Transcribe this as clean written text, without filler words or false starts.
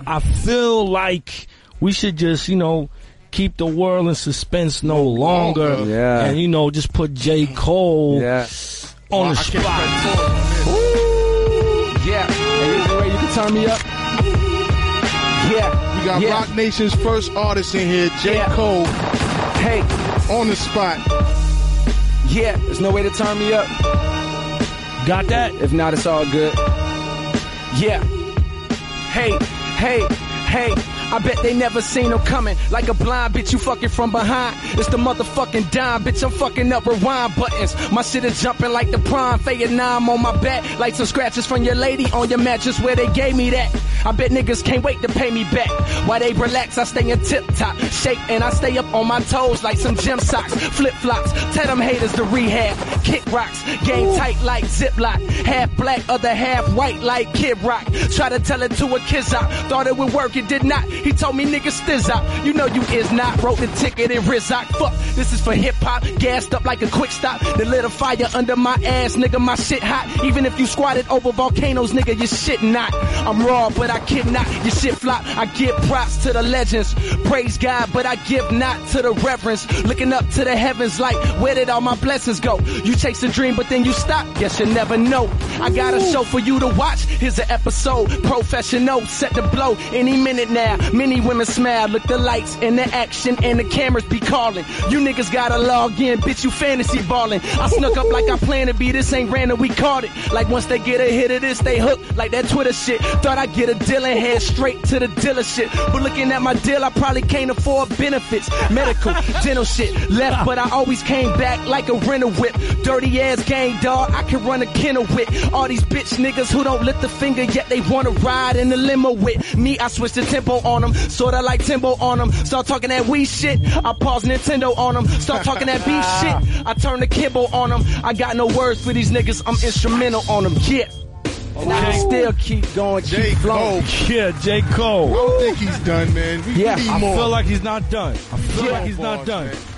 I feel like we should just, keep the world in suspense no longer. Yeah. And, just put J. Cole on the spot. Yeah. Hey, is there a way you can turn me up? Yeah. We got Rock Nation's first artist in here, J. Cole. Hey. On the spot. Yeah. There's no way to turn me up. Got that? If not, it's all good. Yeah. Hey. I bet they never seen him coming. Like a blind bitch, you fucking from behind. It's the motherfucking dime, bitch. I'm fucking up rewind buttons. My shit is jumping like the prime. Fayette 9 on my back. Like some scratches from your lady on your mattress where they gave me that. I bet niggas can't wait to pay me back. While they relax, I stay in tip-top shape. And I stay up on my toes like some gym socks. Flip-flops, tell them haters to rehab. Kick rocks, game tight like Ziploc. Half black, other half white like Kid Rock. Try to tell it to a kiss out. Thought it would work, it did not. He told me niggas stiz out. You know you is not. Wrote the ticket in Rizzock. Fuck, this is for hip-hop. Gassed up like a quick stop. They lit a fire under my ass, nigga, my shit hot. Even if you squatted over volcanoes, nigga, your shit not. I'm raw, but I kid not. Your shit flop. I give props to the legends. Praise God, but I give not to the reverence. Looking up to the heavens like, where did all my blessings go? You chase a dream, but then you stop. Guess you never know. I got a show for you to watch. Here's an episode. Professional, set to blow any minute now. Many women smile, look the lights and the action and the cameras be calling. You niggas gotta log in, bitch, you fantasy balling. I snuck up like I plan to be, this ain't random, we caught it. Like once they get a hit of this, they hook like that Twitter shit. Thought I'd get a deal and head straight to the dealer shit. But looking at my deal, I probably can't afford benefits. Medical, dental shit, left, but I always came back like a rental whip. Dirty ass gang, dog, I can run a kennel with. All these bitch niggas who don't lift the finger, yet they wanna ride in the limo with me. I switched the tempo on them, sorta like Timbo on them. Start talking that Wii shit, I pause Nintendo on them. Start talking that beef shit, I turn the Kimbo on them. I got no words for these niggas, I'm instrumental on them, yeah. And I can still keep going, keep flowing. Yeah, J. Cole. I don't think he's done, man. We need I more. feel like he's not done. I feel like he's not done. Man.